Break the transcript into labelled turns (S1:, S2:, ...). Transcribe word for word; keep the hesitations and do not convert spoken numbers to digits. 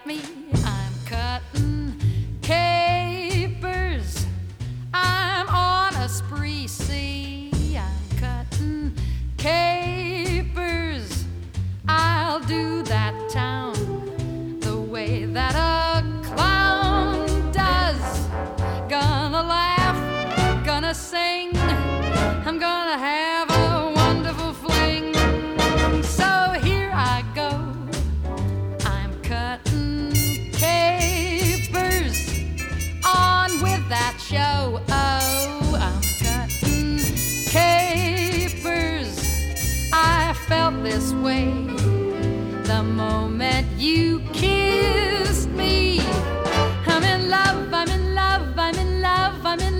S1: me. I'm cutting capers. I'm on a spree, see. I'm cutting capers. I'll do that town the way that a clown does. Gonna laugh, gonna sing. I'm gonna have a wonderful fling. So here I go. I'm cutting capers. On with that show. Oh, I'm cutting capers. I felt this way the moment you came.